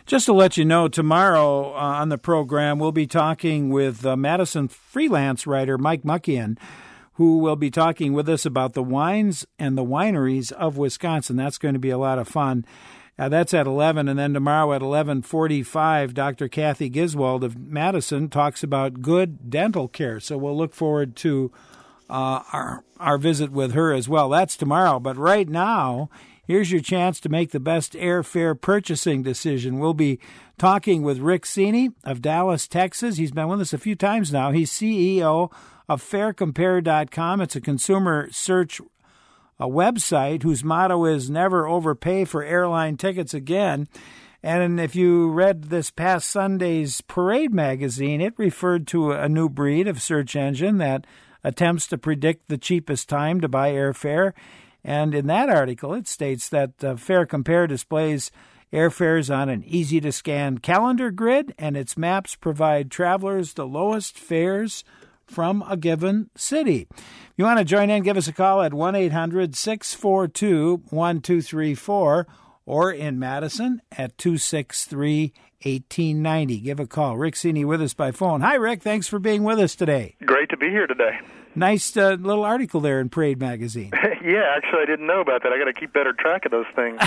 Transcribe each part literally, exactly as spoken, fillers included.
Just to let you know, tomorrow uh, on the program, we'll be talking with uh, Madison freelance writer Mike Muckian, who will be talking with us about the wines and the wineries of Wisconsin. That's going to be a lot of fun. Uh, that's at eleven, and then tomorrow at eleven forty-five, Doctor Kathy Giswald of Madison talks about good dental care. So we'll look forward to uh, our our visit with her as well. That's tomorrow. But right now, here's your chance to make the best airfare purchasing decision. We'll be talking with Rick Cini of Dallas, Texas. He's been with us a few times now. He's C E O of Fare Compare dot com. It's a consumer search a website whose motto is never overpay for airline tickets again. And if you read this past Sunday's Parade magazine, it referred to a new breed of search engine that attempts to predict the cheapest time to buy airfare. And in that article, it states that uh, Fare Compare displays airfares on an easy-to-scan calendar grid, and its maps provide travelers the lowest fares from a given city. If you want to join in, give us a call at one eight hundred six four two one two three four or in Madison at two six three one eight nine zero. Give a call. Rick Cini with us by phone. Hi, Rick. Thanks for being with us today. Great to be here today. Nice uh, little article there in Parade magazine. Yeah, actually, I didn't know about that. I got to keep better track of those things.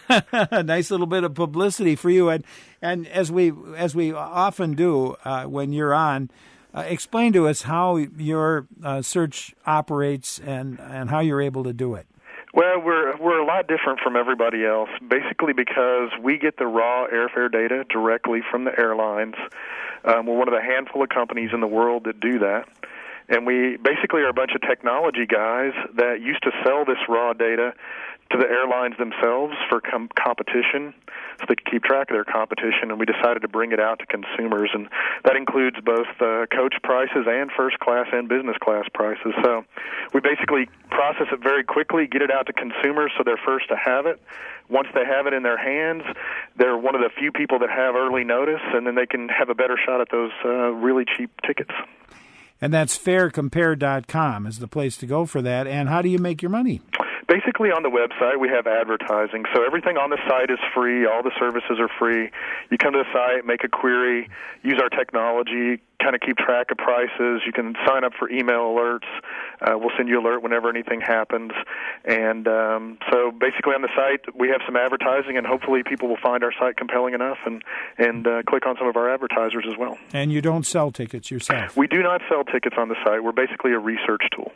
Nice little bit of publicity for you, and and as we as we often do uh, when you're on, uh, explain to us how your uh, search operates and and how you're able to do it. Well, we're we're a lot different from everybody else, basically because we get the raw airfare data directly from the airlines. Um, we're one of the handful of companies in the world that do that. And we basically are a bunch of technology guys that used to sell this raw data to the airlines themselves for com- competition, so they could keep track of their competition, and we decided to bring it out to consumers, and that includes both uh, coach prices and first class and business class prices. So we basically process it very quickly, get it out to consumers so they're first to have it. Once they have it in their hands, they're one of the few people that have early notice, and then they can have a better shot at those uh, really cheap tickets. And that's Fare Compare dot com is the place to go for that. And how do you make your money? Basically, on the website, we have advertising. So everything on the site is free. All the services are free. You come to the site, make a query, use our technology, kind of keep track of prices. You can sign up for email alerts. Uh, we'll send you an alert whenever anything happens. And um, so basically on the site, we have some advertising, and hopefully people will find our site compelling enough and, and uh, click on some of our advertisers as well. And you don't sell tickets yourself? We do not sell tickets on the site. We're basically a research tool.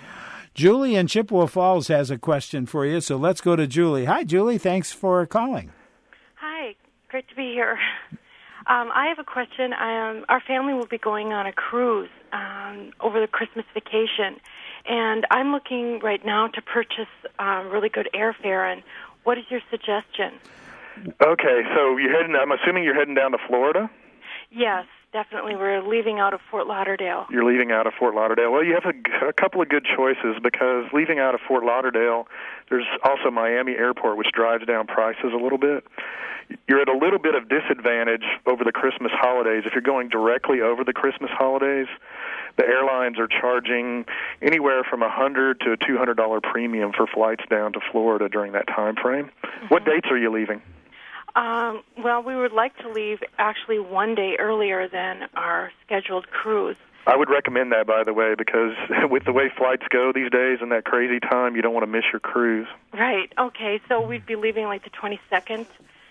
Julie in Chippewa Falls has a question for you, so let's go to Julie. Hi, Julie. Thanks for calling. Hi. Great to be here. Um, I have a question. Um, our family will be going on a cruise um, over the Christmas vacation, and I'm looking right now to purchase um, really good airfare, and what is your suggestion? Okay, so you're heading, I'm assuming you're heading down to Florida? Yes. Definitely. We're leaving out of Fort Lauderdale. You're leaving out of Fort Lauderdale. Well, you have a, a couple of good choices because leaving out of Fort Lauderdale, there's also Miami Airport, which drives down prices a little bit. You're at a little bit of disadvantage over the Christmas holidays. If you're going directly over the Christmas holidays, the airlines are charging anywhere from a one hundred dollars to a two hundred dollars premium for flights down to Florida during that time frame. Mm-hmm. What dates are you leaving? Um, well, we would like to leave actually one day earlier than our scheduled cruise. I would recommend that, by the way, because with the way flights go these days and that crazy time, you don't want to miss your cruise. Right. Okay. So we'd be leaving like the twenty-second.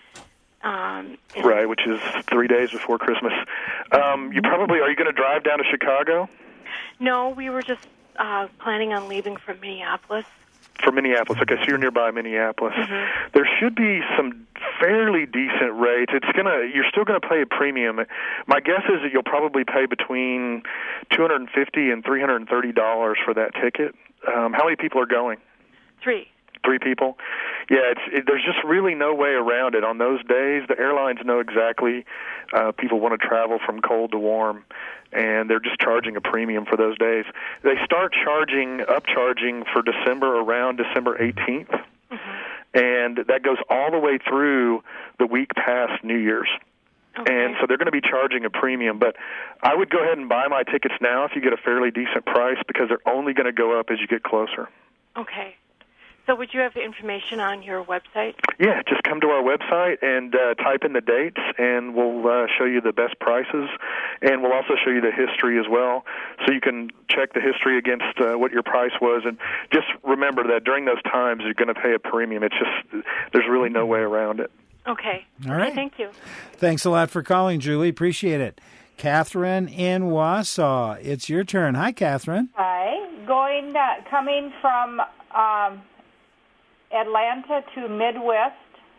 Um, right, which is three days before Christmas. Um, you probably, are you going to drive down to Chicago? No, we were just uh, planning on leaving from Minneapolis. For Minneapolis. Okay, so you're nearby Minneapolis. Mm-hmm. There should be some fairly decent rates. It's gonna, you're still going to pay a premium. My guess is that you'll probably pay between two hundred fifty dollars and three hundred thirty dollars for that ticket. Um, how many people are going? Three. Three people? Yeah, it's, it, there's just really no way around it. On those days, the airlines know exactly uh, people want to travel from cold to warm, and they're just charging a premium for those days. They start charging, upcharging for December around December eighteenth, mm-hmm. and that goes all the way through the week past New Year's. Okay. And so they're going to be charging a premium, but I would go ahead and buy my tickets now if you get a fairly decent price because they're only going to go up as you get closer. Okay. So would you have information on your website? Yeah, just come to our website and uh, type in the dates, and we'll uh, show you the best prices, and we'll also show you the history as well, so you can check the history against uh, what your price was. And just remember that during those times, you're going to pay a premium. It's just, there's really no way around it. Okay. All right. Okay, thank you. Thanks a lot for calling, Julie. Appreciate it. Catherine in Wausau, it's your turn. Hi, Catherine. Hi. Going, uh, coming from um, Atlanta to Midwest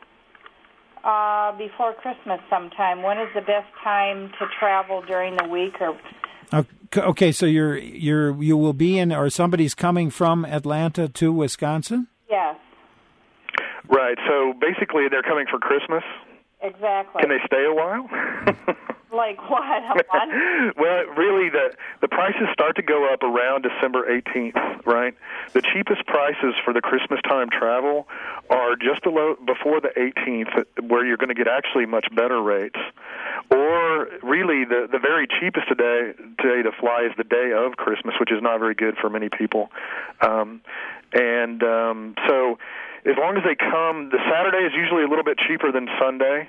uh, before Christmas sometime. When is the best time to travel during the week? Or Okay, so you're you're you will be in, or somebody's coming from Atlanta to Wisconsin? Yes. Right. So basically, they're coming for Christmas. Exactly. Can they stay a while? Like what? A month? Well, really, the the prices start to go up around December eighteenth, right? The cheapest prices for the Christmas time travel are just below before the eighteenth, where you're going to get actually much better rates. Or really, the the very cheapest today today to fly is the day of Christmas, which is not very good for many people. Um, and um, so, as long as they come, the Saturday is usually a little bit cheaper than Sunday.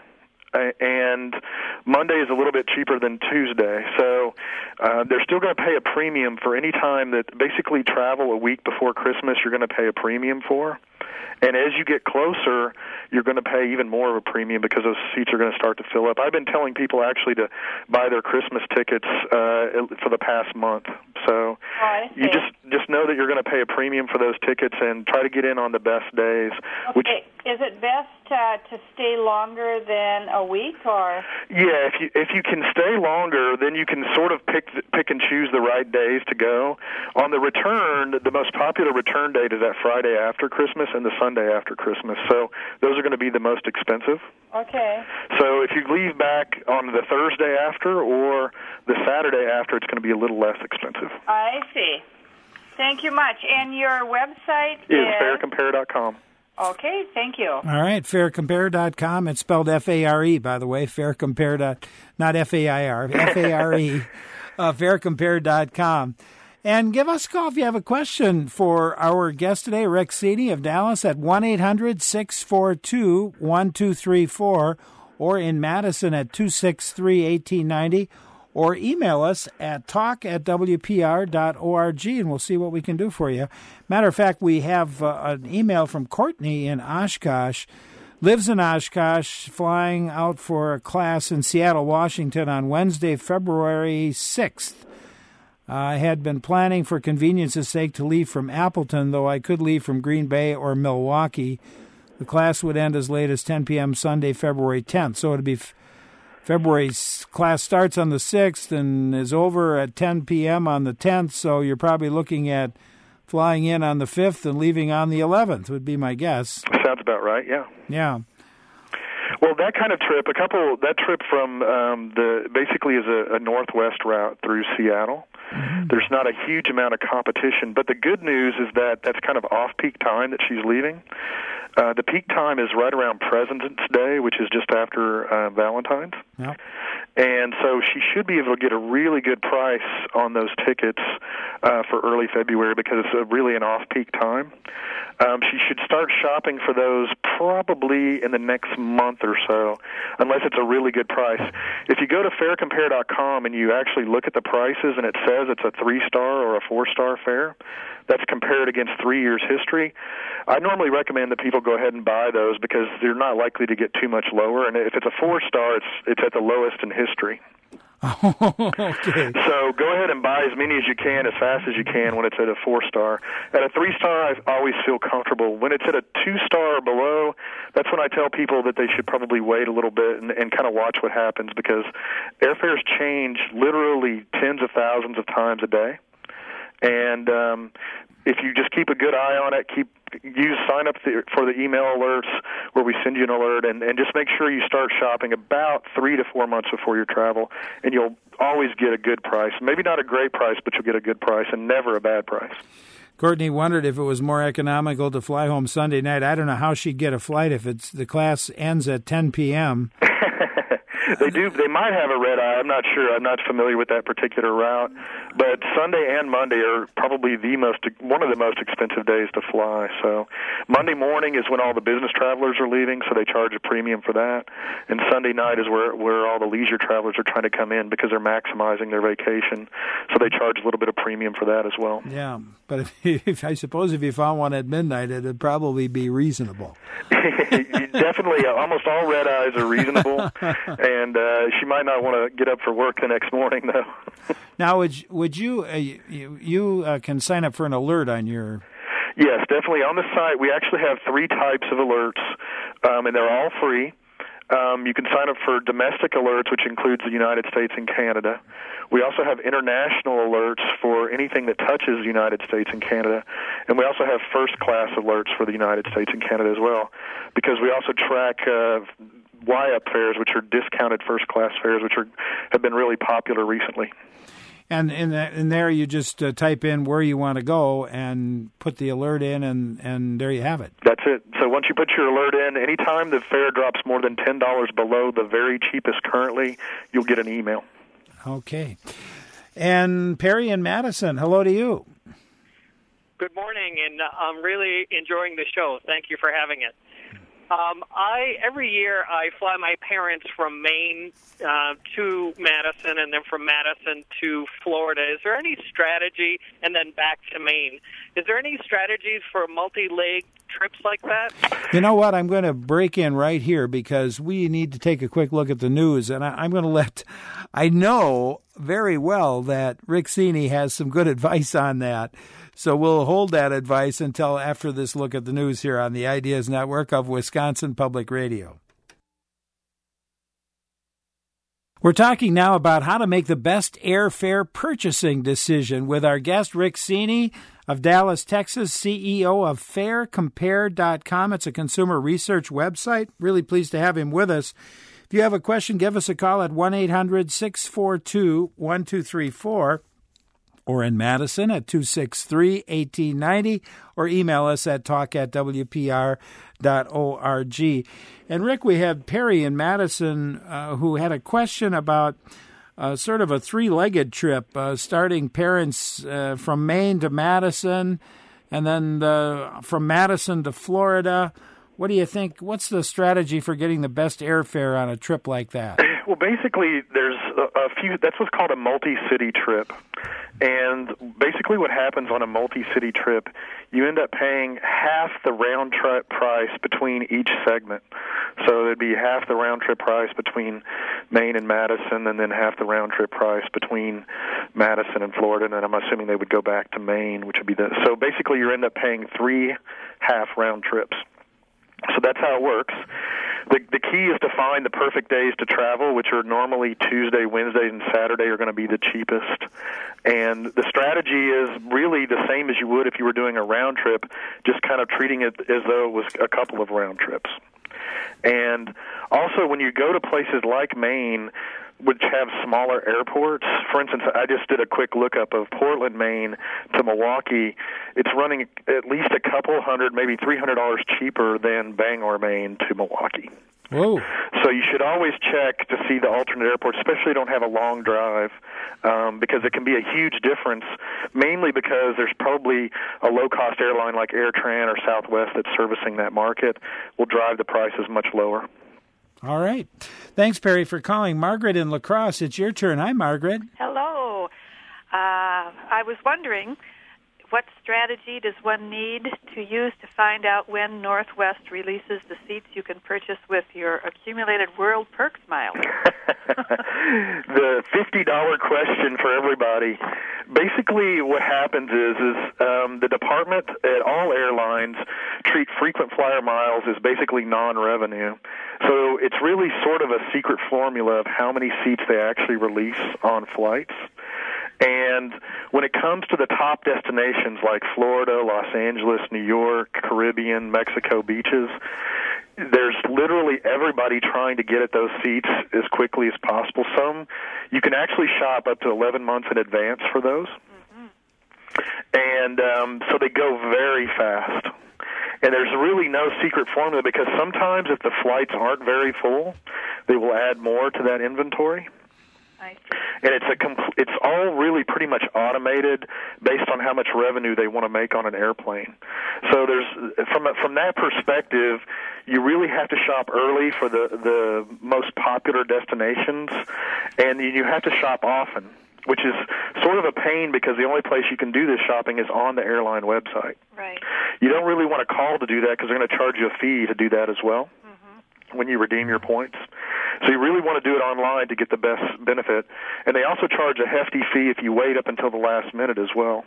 And Monday is a little bit cheaper than Tuesday. So uh, they're still going to pay a premium for any time that basically travel a week before Christmas, you're going to pay a premium for. And as you get closer, you're going to pay even more of a premium because those seats are going to start to fill up. I've been telling people actually to buy their Christmas tickets uh, for the past month. So oh, you just just know that you're going to pay a premium for those tickets and try to get in on the best days. Okay. Which, is it best uh, to stay longer than a week, or? Yeah, if you if you can stay longer, then you can sort of pick pick and choose the right days to go. On the return, the most popular return date is that Friday after Christmas and the Sunday after Christmas. So those are going to be the most expensive. Okay. So if you leave back on the Thursday after or the Saturday after, it's going to be a little less expensive. I see. Thank you much. And your website is? is? fair compare dot com. Okay, thank you. All right, fair compare dot com. It's spelled F A R E, by the way. Faircompare. Not F A I R. F A R E. uh, fair compare dot com. And give us a call if you have a question for our guest today, Rick Cini of Dallas, at one eight hundred six four two one two three four, or in Madison at two six three one eight nine zero, or email us at talk at w p r dot org, and we'll see what we can do for you. Matter of fact, we have uh, an email from Courtney in Oshkosh, lives in Oshkosh, flying out for a class in Seattle, Washington on Wednesday, February sixth. I had been planning for convenience's sake to leave from Appleton, though I could leave from Green Bay or Milwaukee. The class would end as late as ten p.m. Sunday, February tenth, so it would be f- February's class starts on the sixth and is over at ten p.m. on the tenth, so you're probably looking at flying in on the fifth and leaving on the eleventh, would be my guess. Sounds about right, yeah. Yeah. Well, that kind of trip, a couple, that trip from um, the basically is a, a northwest route through Seattle. Mm-hmm. There's not a huge amount of competition, but the good news is that that's kind of off-peak time that she's leaving. Uh, the peak time is right around President's Day, which is just after uh, Valentine's. Yeah. And so she should be able to get a really good price on those tickets uh, for early February because it's a, really an off-peak time. Um, she should start shopping for those probably in the next month or so, unless it's a really good price. If you go to fair compare dot com and you actually look at the prices and it says it's a three-star or a four-star fare, that's compared against three years' history, I normally recommend that people go ahead and buy those because they're not likely to get too much lower. And if it's a four-star, it's it's at the lowest in history. Oh, okay. So go ahead and buy as many as you can as fast as you can when it's at a four-star. At a three-star, I always feel comfortable. When it's at a two-star or below, that's when I tell people that they should probably wait a little bit and, and kind of watch what happens because airfares change literally tens of thousands of times a day. And um, if you just keep a good eye on it, keep use sign up the, for the email alerts where we send you an alert, and, and just make sure you start shopping about three to four months before your travel, and you'll always get a good price. Maybe not a great price, but you'll get a good price, and never a bad price. Courtney wondered if it was more economical to fly home Sunday night. I don't know how she'd get a flight if it's the class ends at ten p.m. They do. They might have a red eye. I'm not sure. I'm not familiar with that particular route. But Sunday and Monday are probably the most one of the most expensive days to fly. So Monday morning is when all the business travelers are leaving, so they charge a premium for that. And Sunday night is where where all the leisure travelers are trying to come in because they're maximizing their vacation. So they charge a little bit of premium for that as well. Yeah, but if, if I suppose if you found one at midnight, it'd probably be reasonable. Definitely, uh, almost all red eyes are reasonable, and uh, she might not want to get up for work the next morning, though. Now, would you, would you uh, you, you uh, can sign up for an alert on your? Yes, definitely. On the site, we actually have three types of alerts, um, and they're all free. Um, you can sign up for domestic alerts, which includes the United States and Canada. We also have international alerts for anything that touches the United States and Canada. And we also have first-class alerts for the United States and Canada as well, because we also track uh, Y-up fares, which are discounted first-class fares, which are have been really popular recently. And in, that, in there, you just uh, type in where you want to go and put the alert in, and, and there you have it. That's it. So once you put your alert in, anytime the fare drops more than ten dollars below the very cheapest currently, you'll get an email. Okay. And Perry in Madison, hello to you. Good morning, and I'm really enjoying the show. Thank you for having it. Um, I every year I fly my parents from Maine uh, to Madison, and then from Madison to Florida. Is there any strategy, and then back to Maine? Is there any strategies for multi-leg trips like that? You know what? I'm going to break in right here because we need to take a quick look at the news, and I, I'm going to let. I know very well that Rick Cini has some good advice on that. So we'll hold that advice until after this look at the news here on the Ideas Network of Wisconsin Public Radio. We're talking now about how to make the best airfare purchasing decision with our guest, Rick Cini of Dallas, Texas, C E O of fare compare dot com. It's a consumer research website. Really pleased to have him with us. If you have a question, give us a call at one eight hundred six four two one two three four. Or in Madison at two six three, one eight nine zero, or email us at talk at w p r dot org. And Rick, we have Perry in Madison uh, who had a question about uh, sort of a three-legged trip, uh, starting parents uh, from Maine to Madison, and then uh, from Madison to Florida. What do you think? What's the strategy for getting the best airfare on a trip like that? Well, basically, there's a, a few. That's what's called a multi-city trip. And basically what happens on a multi-city trip, you end up paying half the round-trip price between each segment. So it'd be half the round-trip price between Maine and Madison, and then half the round-trip price between Madison and Florida, and then I'm assuming they would go back to Maine, which would be the... So basically you end up paying three half-round trips. So that's how it works. The, the key is to find the perfect days to travel, which are normally Tuesday, Wednesday, and Saturday are going to be the cheapest. And the strategy is really the same as you would if you were doing a round trip, just kind of treating it as though it was a couple of round trips. And also when you go to places like Maine, which have smaller airports. For instance, I just did a quick lookup of Portland, Maine to Milwaukee. It's running at least a couple hundred, maybe three hundred dollars cheaper than Bangor, Maine to Milwaukee. Whoa. So you should always check to see the alternate airports, especially if you don't have a long drive, um, because it can be a huge difference, mainly because there's probably a low-cost airline like AirTran or Southwest that's servicing that market will drive the prices much lower. All right. Thanks, Perry, for calling. Margaret in La Crosse, it's your turn. Hi, Margaret. Hello. Uh, I was wondering, what strategy does one need to use to find out when Northwest releases the seats you can purchase with your accumulated World Perks miles? The fifty dollars question for everybody. Basically what happens is is um, the department at all airlines treat frequent flyer miles as basically non-revenue. So it's really sort of a secret formula of how many seats they actually release on flights. And when it comes to the top destinations like Florida, Los Angeles, New York, Caribbean, Mexico beaches, there's literally everybody trying to get at those seats as quickly as possible. Some, you can actually shop up to eleven months in advance for those. Mm-hmm. And um, so they go very fast. And there's really no secret formula because sometimes if the flights aren't very full, they will add more to that inventory. I see. And it's a compl- it's all really pretty much automated based on how much revenue they want to make on an airplane. So there's from a, from that perspective, you really have to shop early for the the most popular destinations, and you have to shop often, which is sort of a pain because the only place you can do this shopping is on the airline website. Right. You don't really want to call to do that because they're going to charge you a fee to do that as well mm-hmm. when you redeem your points. So you really want to do it online to get the best benefit. And they also charge a hefty fee if you wait up until the last minute as well.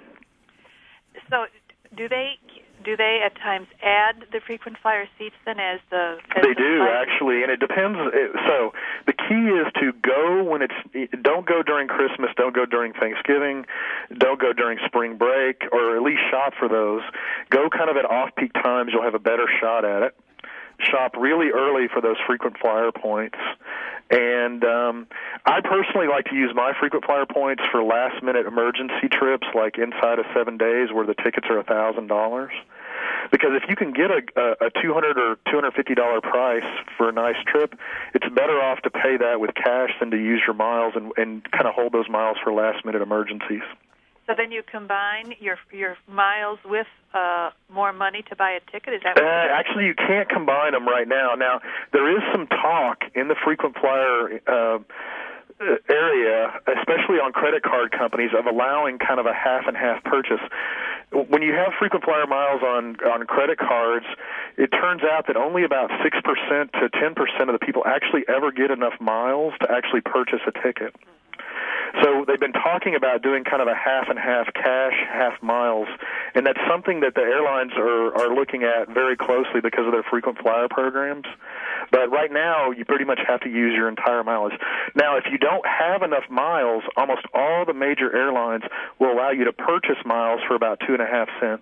So do they do they at times add the frequent flyer seats then as the as They the do, flight? actually, and it depends. So the key is to go when it's, don't go during Christmas, don't go during Thanksgiving, don't go during spring break, or at least shop for those. Go kind of at off-peak times, you'll have a better shot at it. Shop really early for those frequent flyer points. And um, I personally like to use my frequent flyer points for last-minute emergency trips, like inside of seven days where the tickets are one thousand dollars. Because if you can get a, a two hundred dollars or two hundred fifty dollars price for a nice trip, it's better off to pay that with cash than to use your miles and, and kind of hold those miles for last-minute emergencies. So then you combine your your miles with uh, more money to buy a ticket? Is that what uh, Actually, you can't combine them right now. Now, there is some talk in the frequent flyer uh, area, especially on credit card companies, of allowing kind of a half-and-half purchase. When you have frequent flyer miles on, on credit cards, it turns out that only about six percent to ten percent of the people actually ever get enough miles to actually purchase a ticket. So they've been talking about doing kind of a half and half cash, half miles, and that's something that the airlines are, are looking at very closely because of their frequent flyer programs. But right now, you pretty much have to use your entire mileage. Now, if you don't have enough miles, almost all the major airlines will allow you to purchase miles for about two and a half cents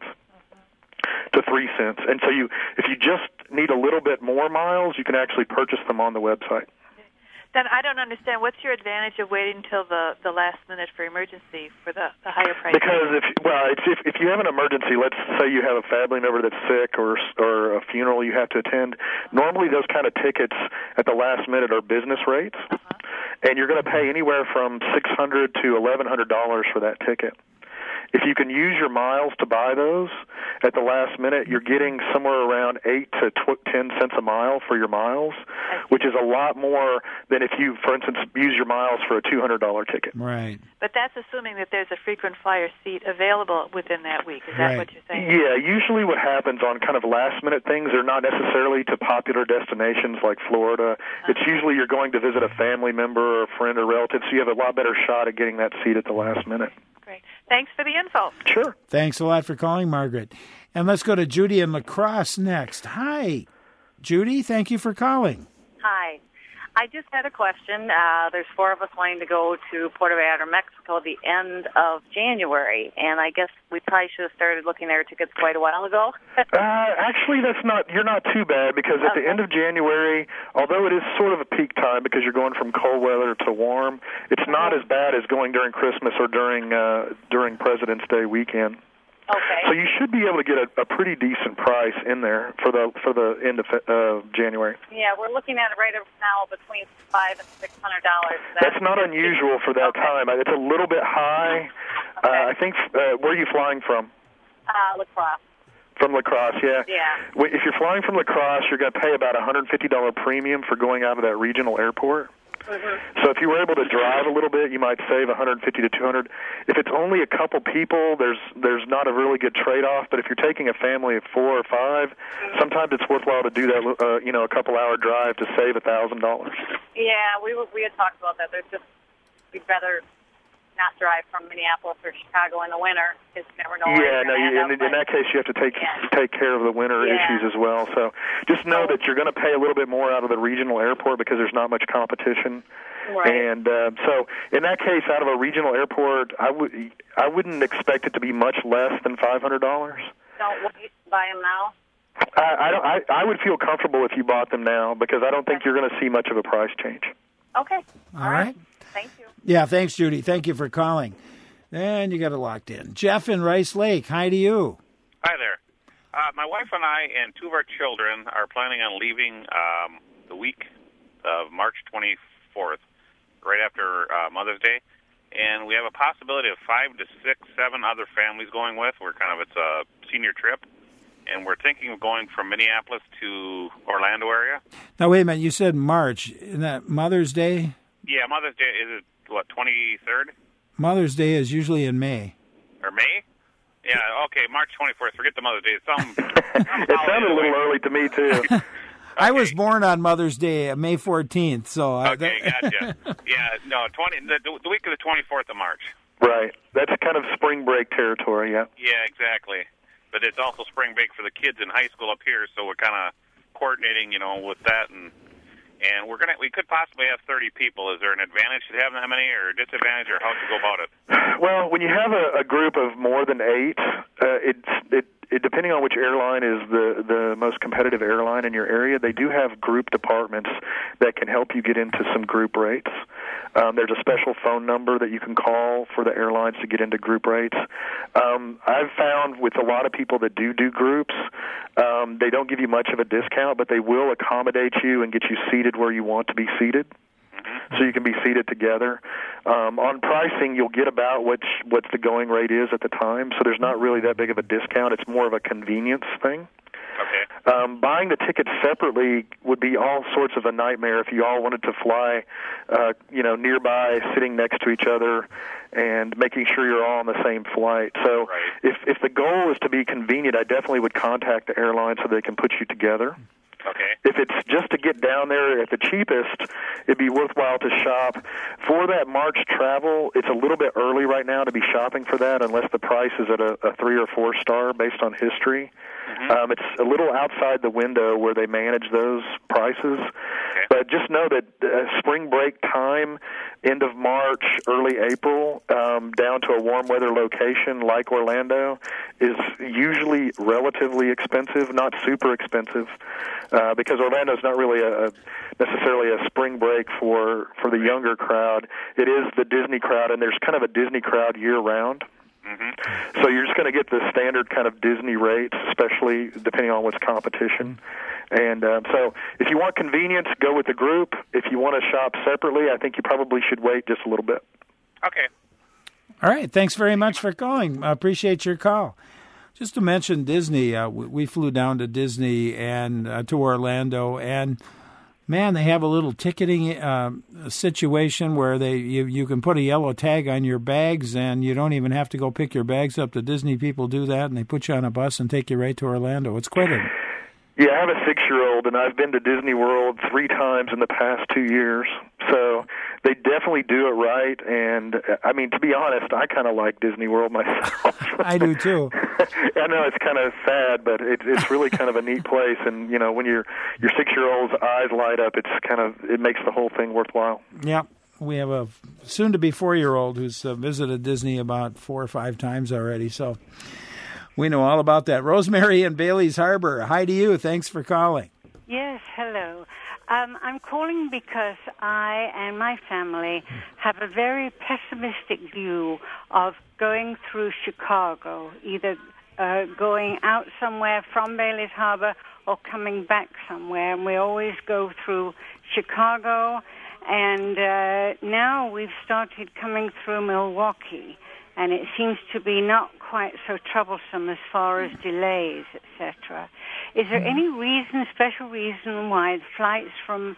to three cents. And so you, if you just need a little bit more miles, you can actually purchase them on the website. Then I don't understand. What's your advantage of waiting until the, the last minute for emergency for the, the higher price? Because if well, it's, if if you have an emergency, let's say you have a family member that's sick or or a funeral you have to attend. Normally, those kind of tickets at the last minute are business rates, uh-huh. and you're going to pay anywhere from six hundred to eleven hundred dollars for that ticket. If you can use your miles to buy those at the last minute, you're getting somewhere around eight to ten cents a mile for your miles, which is a lot more than if you, for instance, use your miles for a two hundred dollars ticket. Right. But that's assuming that there's a frequent flyer seat available within that week. Is that right. what you're saying? Yeah, usually what happens on kind of last-minute things, they're not necessarily to popular destinations like Florida. Uh-huh. It's usually you're going to visit a family member or a friend or relative, so you have a lot better shot at getting that seat at the last minute. Great. Thanks for the info. Sure. Thanks a lot for calling, Margaret. And let's go to Judy in La Crosse next. Hi, Judy. Thank you for calling. Hi. I just had a question. Uh, there's four of us wanting to go to Puerto Vallarta, Mexico, the end of January, and I guess we probably should have started looking at our tickets quite a while ago. uh, actually, that's not. You're not too bad because at okay. the end of January, although it is sort of a peak time because you're going from cold weather to warm, it's not as bad as going during Christmas or during uh, during President's Day weekend. Okay. So you should be able to get a, a pretty decent price in there for the for the end of uh, January. Yeah, we're looking at it right now between five and six hundred dollars. That's not unusual for that okay. time. It's a little bit high. Okay. Uh, I think. Uh, where are you flying from? Uh, La Crosse. From La Crosse, yeah. Yeah. If you're flying from La Crosse, you're going to pay about a one hundred fifty dollars premium for going out of that regional airport. Mm-hmm. So if you were able to drive a little bit, you might save one hundred fifty to two hundred. If it's only a couple people, there's there's not a really good trade-off. But if you're taking a family of four or five, sometimes it's worthwhile to do that. Uh, you know, a couple-hour drive to save a thousand dollars. Yeah, we were, we had talked about that. There's just we'd rather not drive from Minneapolis or Chicago in the winter because you never know. Yeah, no. You, in, in that case, you have to take yeah. take care of the winter yeah. issues as well. So just know that you're going to pay a little bit more out of the regional airport because there's not much competition. Right. And uh, so, in that case, out of a regional airport, I would I wouldn't expect it to be much less than five hundred dollars. Don't wait to buy them now. I I, don't, I I would feel comfortable if you bought them now because I don't think you're going to see much of a price change. Okay. All, All right. right. Thank you. Yeah, thanks, Judy. Thank you for calling. And you got it locked in. Jeff in Rice Lake. Hi to you. Hi there. Uh, my wife and I and two of our children are planning on leaving um, the week of March twenty-fourth, right after uh, Mother's Day. And we have a possibility of five to six, seven other families going with. We're kind of, it's a senior trip. And we're thinking of going from Minneapolis to Orlando area. Now, wait a minute. You said March. Isn't that Mother's Day? Yeah, Mother's Day is, it, what, twenty-third? Mother's Day is usually in May. Or May? Yeah, okay, March twenty-fourth. Forget the Mother's Day. Some, some it sounded a little early to me, too. Okay. I was born on Mother's Day, May fourteenth. So okay, I, that... gotcha. Yeah, no, twenty the, the week of the twenty-fourth of March. Right. That's kind of spring break territory, yeah. Yeah, exactly. But it's also spring break for the kids in high school up here, so we're kind of coordinating, you know, with that, and and we're gonna we could possibly have thirty people. Is there an advantage to having that many, or a disadvantage, or how to go about it? Well, when you have a, a group of more than eight, uh, it's it, it depending on which airline is the the most competitive airline in your area, they do have group departments that can help you get into some group rates. Um, there's a special phone number that you can call for the airlines to get into group rates. Um, I've found with a lot of people that do do groups, um, they don't give you much of a discount, but they will accommodate you and get you seated where you want to be seated, so you can be seated together. Um, on pricing, you'll get about what what the going rate is at the time, so there's not really that big of a discount. It's more of a convenience thing. Okay. Um, buying the tickets separately would be all sorts of a nightmare if you all wanted to fly, uh, you know, nearby, sitting next to each other, and making sure you're all on the same flight. So, right. if if the goal is to be convenient, I definitely would contact the airline so they can put you together. Okay. If it's just to get down there at the cheapest, it'd be worthwhile to shop. For that March travel, it's a little bit early right now to be shopping for that unless the price is at a, a three or four star based on history. Mm-hmm. Um, it's a little outside the window where they manage those prices. Okay. But just know that uh, spring break time, end of March, early April, um, down to a warm weather location like Orlando, is usually relatively expensive, not super expensive, uh, because Orlando's not really a, a necessarily a spring break for, for the younger crowd. It is the Disney crowd, and there's kind of a Disney crowd year-round. Mm-hmm. So you're just going to get the standard kind of Disney rates, especially depending on what's competition. And um, so if you want convenience, go with the group. If you want to shop separately, I think you probably should wait just a little bit. Okay. All right. Thanks very much for calling. I appreciate your call. Just to mention Disney, uh, we, we flew down to Disney and uh, to Orlando, and man, they have a little ticketing uh, situation where they you, you can put a yellow tag on your bags, and you don't even have to go pick your bags up. The Disney people do that, and they put you on a bus and take you right to Orlando. It's quite a... Yeah, I have a six-year-old, and I've been to Disney World three times in the past two years. So they definitely do it right. And, I mean, to be honest, I kind of like Disney World myself. I do, too. I know it's kind of sad, but it, it's really kind of a neat place. And, you know, when your your six-year-old's eyes light up, it's kind of, it makes the whole thing worthwhile. Yeah. We have a soon-to-be four-year-old who's uh, visited Disney about four or five times already, so... We know all about that. Rosemary in Bailey's Harbor. Hi to you. Thanks for calling. Yes, hello. Um, I'm calling because I and my family have a very pessimistic view of going through Chicago, either uh, going out somewhere from Bailey's Harbor or coming back somewhere. And we always go through Chicago, and uh, now we've started coming through Milwaukee. And it seems to be not quite so troublesome as far as delays, et cetera. Is there any reason, special reason, why flights from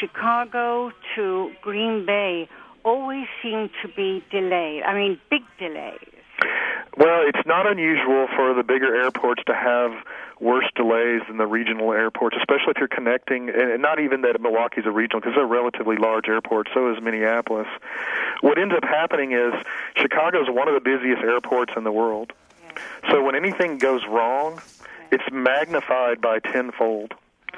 Chicago to Green Bay always seem to be delayed? I mean, big delays. Well, it's not unusual for the bigger airports to have worse delays than the regional airports, especially if you're connecting, and not even that Milwaukee's a regional, because they're a relatively large airport, so is Minneapolis. What ends up happening is Chicago's one of the busiest airports in the world. So when anything goes wrong, it's magnified by tenfold.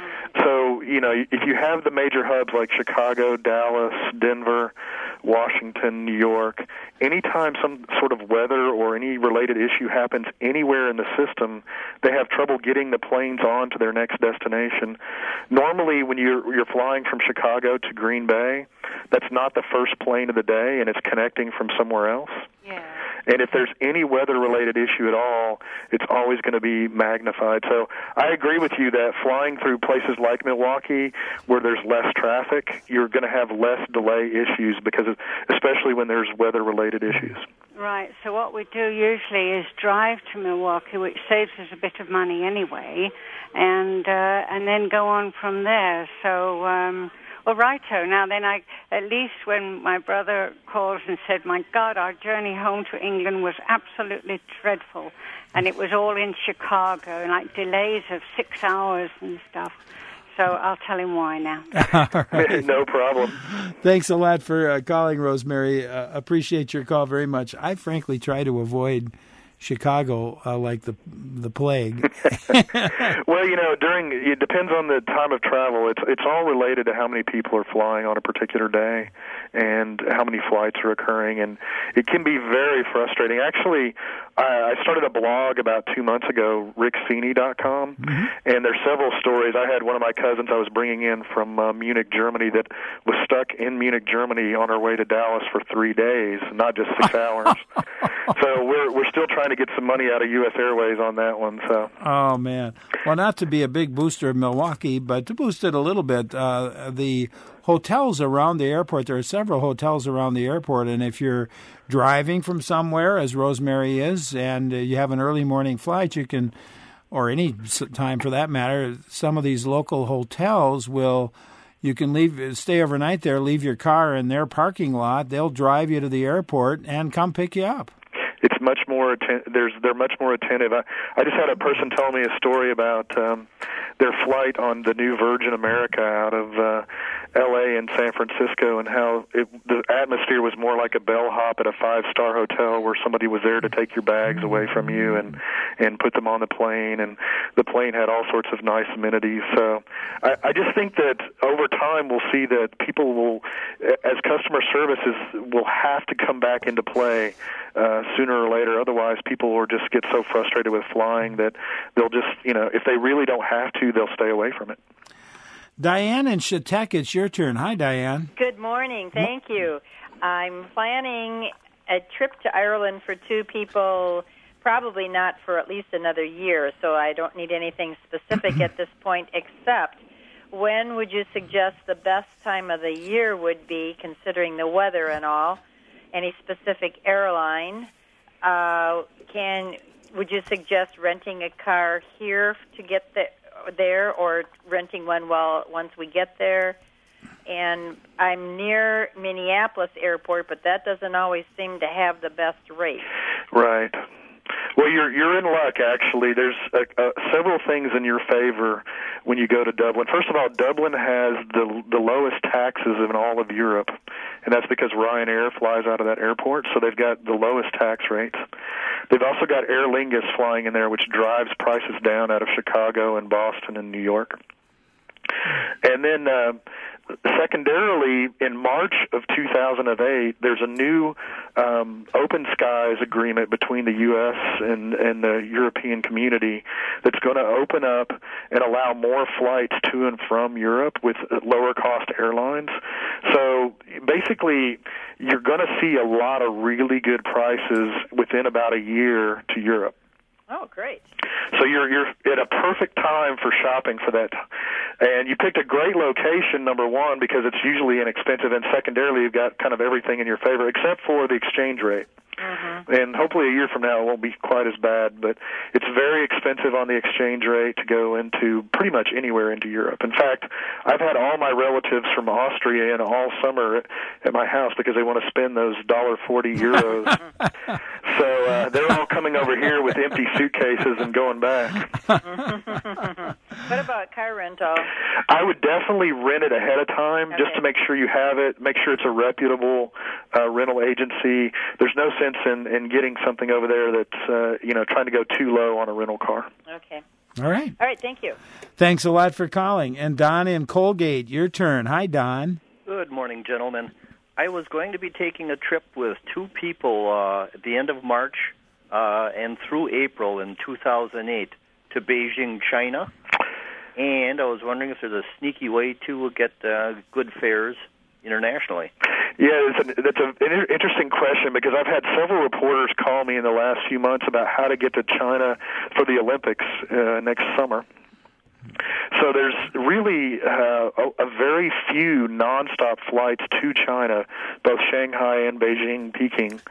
So, you know, if you have the major hubs like Chicago, Dallas, Denver, Washington, New York, anytime some sort of weather or any related issue happens anywhere in the system, they have trouble getting the planes on to their next destination. Normally, when you're, you're flying from Chicago to Green Bay, that's not the first plane of the day, and it's connecting from somewhere else. Yeah. And if there's any weather-related issue at all, it's always going to be magnified. So I agree with you that flying through places like Milwaukee, where there's less traffic, you're going to have less delay issues, because of, especially when there's weather-related issues. Right. So what we do usually is drive to Milwaukee, which saves us a bit of money anyway, and uh, and then go on from there. So, um, well, righto. Now then, I at least when my brother calls and said, "My God, our journey home to England was absolutely dreadful, and it was all in Chicago, and like delays of six hours and stuff." So I'll tell him why now. All right. No problem. Thanks a lot for uh, calling, Rosemary. Uh, appreciate your call very much. I frankly try to avoid Chicago uh, like the the plague. Well, you know, during it depends on the time of travel. It's it's all related to how many people are flying on a particular day and how many flights are occurring, and it can be very frustrating. Actually, I, I started a blog about two months ago, rick feeney dot com, mm-hmm. and there's several stories. I had one of my cousins I was bringing in from uh, Munich, Germany, that was stuck in Munich, Germany, on her way to Dallas for three days, not just six hours. So we're we're still trying to get some money out of U S Airways on that one. So. Oh man! Well, not to be a big booster of Milwaukee, but to boost it a little bit, uh, the hotels around the airport. There are several hotels around the airport, and if you're driving from somewhere, as Rosemary is, and uh, you have an early morning flight, you can, or any time for that matter, some of these local hotels will. You can leave, stay overnight there, leave your car in their parking lot. They'll drive you to the airport and come pick you up. It's much more atten- there's they're much more attentive. I, I just had a person tell me a story about um, their flight on the new Virgin America out of uh, L A and San Francisco, and how it, the atmosphere was more like a bellhop at a five-star hotel, where somebody was there to take your bags away from you and and put them on the plane, and the plane had all sorts of nice amenities. So I, I just think that over time we'll see that people will, as customer services, will have to come back into play uh, sooner or later. Otherwise, people will just get so frustrated with flying that they'll just, you know, if they really don't have to, they'll stay away from it. Diane in Chautauqua, it's your turn. Hi, Diane. Good morning. Thank you. I'm planning a trip to Ireland for two people, probably not for at least another year, so I don't need anything specific at this point, except when would you suggest the best time of the year would be, considering the weather and all? Any specific airline? Uh, can would you suggest renting a car here to get the, there, or renting one while once we get there? And I'm near Minneapolis Airport, but that doesn't always seem to have the best rate. Right. Well, you're you're in luck, actually. There's uh, uh, several things in your favor when you go to Dublin. First of all, Dublin has the the lowest taxes in all of Europe, and that's because Ryanair flies out of that airport, so they've got the lowest tax rates. They've also got Aer Lingus flying in there, which drives prices down out of Chicago and Boston and New York. And then uh, secondarily, in March of two thousand eight, there's a new um, open skies agreement between the U S and, and the European community that's going to open up and allow more flights to and from Europe with lower-cost airlines. So basically, you're going to see a lot of really good prices within about a year to Europe. Oh, great. So you're you're at a perfect time for shopping for that. And you picked a great location, number one, because it's usually inexpensive, and secondarily, you've got kind of everything in your favor except for the exchange rate. Mm-hmm. And hopefully a year from now it won't be quite as bad, but it's very expensive on the exchange rate to go into pretty much anywhere into Europe. In fact, I've had all my relatives from Austria in all summer at, at my house because they want to spend those one dollar forty euros. So uh, they're all coming over here with empty suitcases and going back. What about car rental? I would definitely rent it ahead of time, okay, just to make sure you have it, make sure it's a reputable uh, rental agency. There's no sense in, in getting something over there that's, uh, you know, trying to go too low on a rental car. Okay. All right. All right, thank you. Thanks a lot for calling. And Don in Colgate, your turn. Hi, Don. Good morning, gentlemen. I was going to be taking a trip with two people uh, at the end of March uh, and through April in two thousand eight to Beijing, China. And I was wondering if there's a sneaky way to get uh, good fares internationally? Yeah, it's a, that's an interesting question because I've had several reporters call me in the last few months about how to get to China for the Olympics uh, next summer. So there's really uh, a, a very few nonstop flights to China, both Shanghai and Beijing, Peking.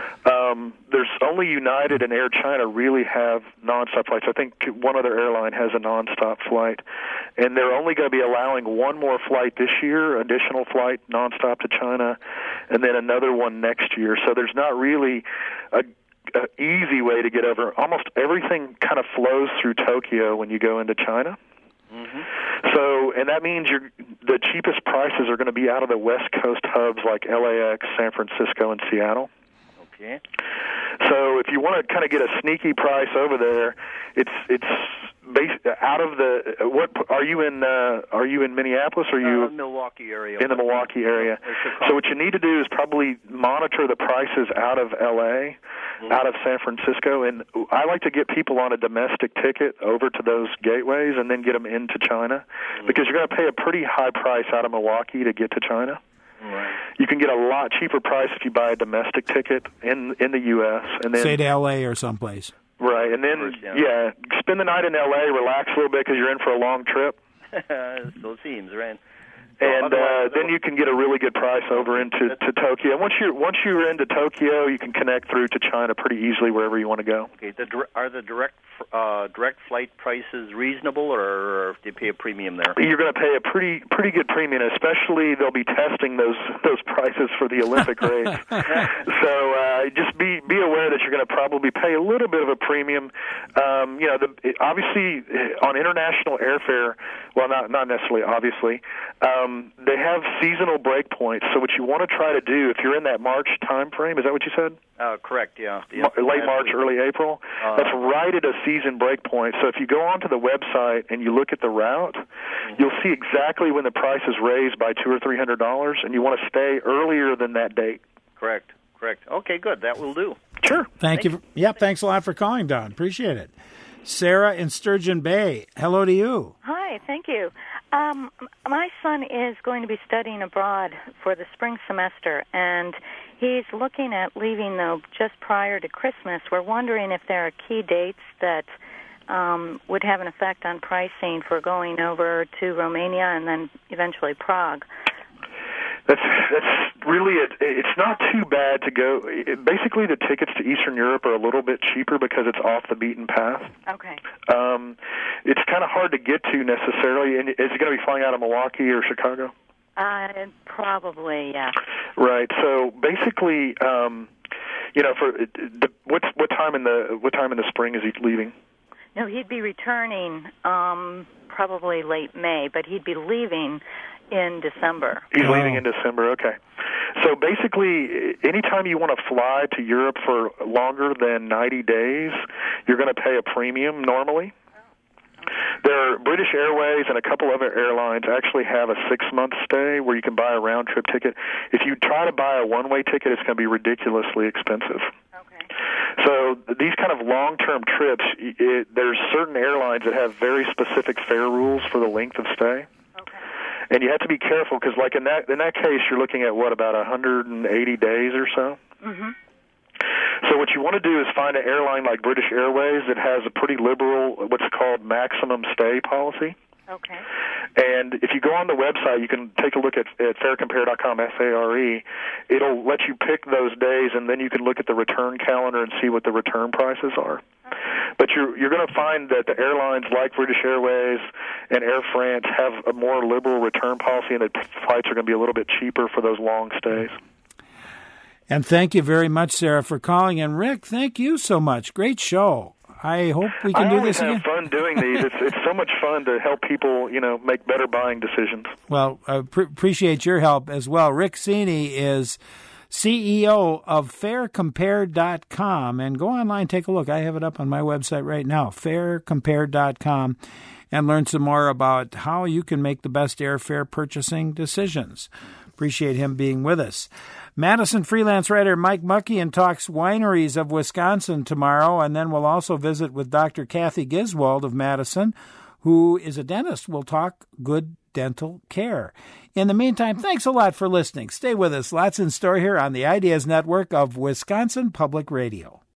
Um, there's only United and Air China really have nonstop flights. I think one other airline has a nonstop flight, and they're only going to be allowing one more flight this year, additional flight nonstop to China, and then another one next year. So there's not really a An easy way to get over. Almost everything kind of flows through Tokyo when you go into China. Mm-hmm. So, and that means you're, the cheapest prices are going to be out of the West Coast hubs like L A X, San Francisco, and Seattle. Okay. So if you want to kind of get a sneaky price over there, it's it's based out of the what are you in uh, are you in Minneapolis or are you uh, Milwaukee area? In the Milwaukee area. So what you need to do is probably monitor the prices out of L A, mm-hmm. out of San Francisco, and I like to get people on a domestic ticket over to those gateways and then get them into China, mm-hmm. because you're going to pay a pretty high price out of Milwaukee to get to China. Right. You can get a lot cheaper price if you buy a domestic ticket in in the U S and then say to L A or someplace. Right, and then First, yeah. yeah, spend the night in L A, relax a little bit because you're in for a long trip. So it seems, right? And uh, then you can get a really good price over into to Tokyo. Once you're once you're into Tokyo, you can connect through to China pretty easily wherever you want to go. Okay. The, are the direct uh, direct flight prices reasonable, or do you pay a premium there? You're going to pay a pretty pretty good premium, especially they'll be testing those those prices for the Olympic race. So uh, just be be aware that you're going to probably pay a little bit of a premium. Um, you know, the, obviously on international airfare, well, not not necessarily obviously. Um, Um, they have seasonal break points, so what you want to try to do, if you're in that March time frame, is that what you said? Uh, correct, yeah. yeah. Ma- late March, early April? Uh, That's right at a season break point. So if you go onto the website and you look at the route, mm-hmm. you'll see exactly when the price is raised by two or three hundred dollars, and you want to stay earlier than that date. Correct, correct. Okay, good. That will do. Sure. Thank, Thank you. you. Yep, thanks a lot for calling, Don. Appreciate it. Sarah in Sturgeon Bay, hello to you. Hi, thank you. Um, my son is going to be studying abroad for the spring semester, and he's looking at leaving, though, just prior to Christmas. We're wondering if there are key dates that um, would have an effect on pricing for going over to Romania and then eventually Prague. That's that's really it. It's not too bad to go. Basically, the tickets to Eastern Europe are a little bit cheaper because it's off the beaten path. Okay. Um, it's kind of hard to get to necessarily. And is it going to be flying out of Milwaukee or Chicago? Uh, probably, yeah. Right. So basically, um, you know, for the, what what time in the what time in the spring is he leaving? No, he'd be returning um, probably late May, but he'd be leaving in December. He's oh. leaving in December, okay. So basically, anytime you want to fly to Europe for longer than ninety days, you're going to pay a premium normally. There are British Airways and a couple other airlines actually have a six-month stay where you can buy a round-trip ticket. If you try to buy a one-way ticket, it's going to be ridiculously expensive. Okay. So these kind of long-term trips, it, there's certain airlines that have very specific fare rules for the length of stay. And you have to be careful because, like in that in that case, you're looking at what about one hundred eighty days or so. Mm-hmm. So what you want to do is find an airline like British Airways that has a pretty liberal, what's called maximum stay policy. Okay. And if you go on the website, you can take a look at, at fare compare dot com, F A R E. It'll let you pick those days, and then you can look at the return calendar and see what the return prices are. But you're you're going to find that the airlines like British Airways and Air France have a more liberal return policy, and the flights are going to be a little bit cheaper for those long stays. And thank you very much, Sarah, for calling. And Rick, thank you so much. Great show. I hope we can I do this again. I always have fun doing these. It's it's so much fun to help people, you know, make better buying decisions. Well, I pr- appreciate your help as well. Rick Cini is C E O of fare compare dot com, and go online, take a look. I have it up on my website right now, fare compare dot com, and learn some more about how you can make the best airfare purchasing decisions. Appreciate him being with us. Madison freelance writer Mike Muckian talks wineries of Wisconsin tomorrow, and then we'll also visit with Doctor Kathy Giswold of Madison, who is a dentist, will talk good dental care. In the meantime, thanks a lot for listening. Stay with us. Lots in store here on the Ideas Network of Wisconsin Public Radio.